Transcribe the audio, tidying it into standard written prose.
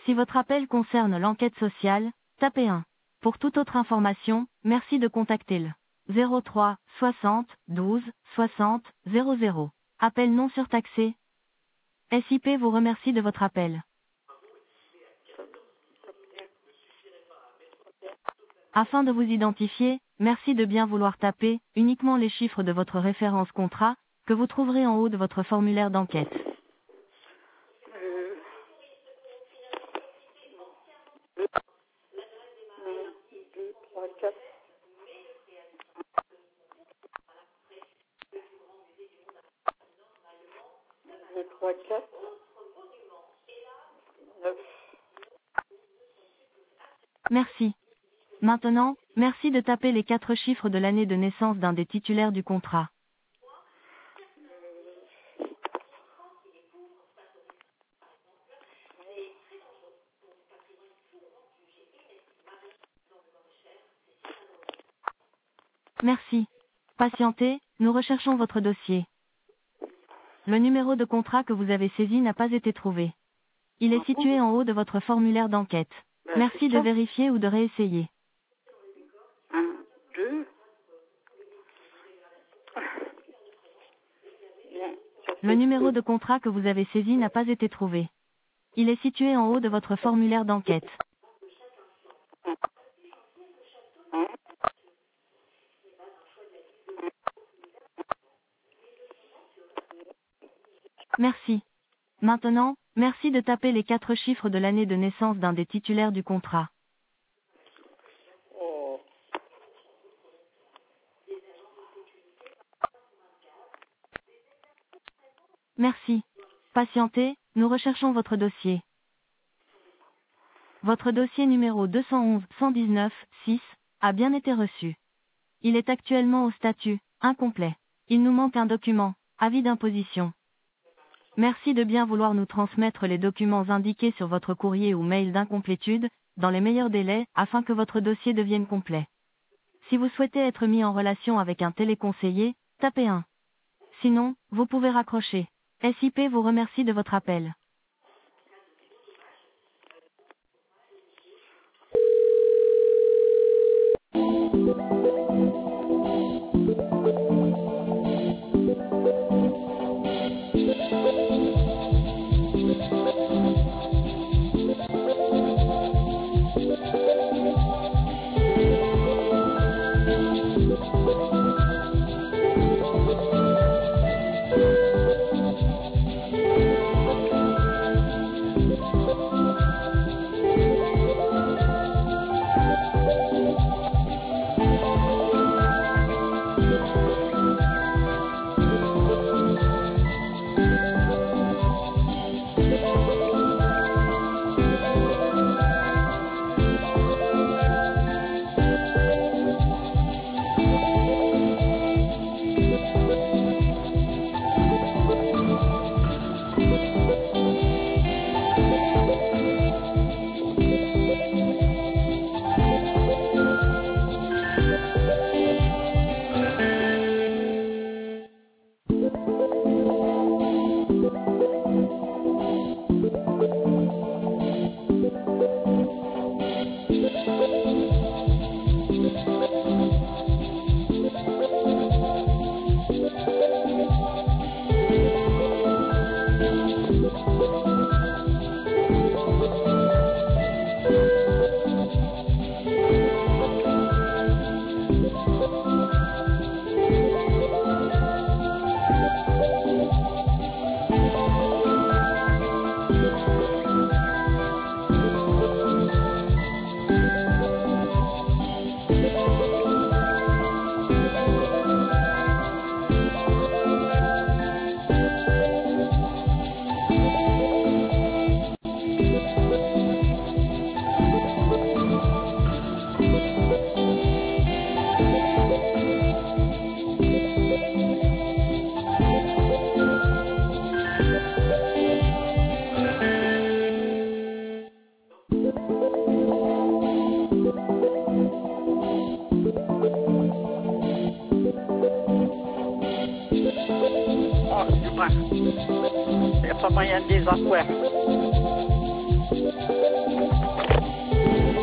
Si votre appel concerne l'enquête sociale, tapez 1. Pour toute autre information, merci de contacter le 03 60 12 60 00. Appel non surtaxé. SIP vous remercie de votre appel. Afin de vous identifier, merci de bien vouloir taper uniquement les chiffres de votre référence contrat, que vous trouverez en haut de votre formulaire d'enquête. 2, 3, 4. Deux, trois, quatre. 9. Merci. Maintenant, merci de taper les 4 chiffres de l'année de naissance d'un des titulaires du contrat. Merci. Patientez, nous recherchons votre dossier. Le numéro de contrat que vous avez saisi n'a pas été trouvé. Il est situé en haut de votre formulaire d'enquête. Merci de vérifier ou de réessayer. 1, 2. Le numéro de contrat que vous avez saisi n'a pas été trouvé. Il est situé en haut de votre formulaire d'enquête. Merci. Maintenant, merci de taper les 4 chiffres de l'année de naissance d'un des titulaires du contrat. Oh. Merci. Patientez, nous recherchons votre dossier. Votre dossier numéro 211 119 6 a bien été reçu. Il est actuellement au statut incomplet. Il nous manque un document, avis d'imposition. Merci de bien vouloir nous transmettre les documents indiqués sur votre courrier ou mail d'incomplétude, dans les meilleurs délais, afin que votre dossier devienne complet. Si vous souhaitez être mis en relation avec un téléconseiller, tapez 1. Sinon, vous pouvez raccrocher. SIP vous remercie de votre appel. Il n'y a pas moyen de les avoir.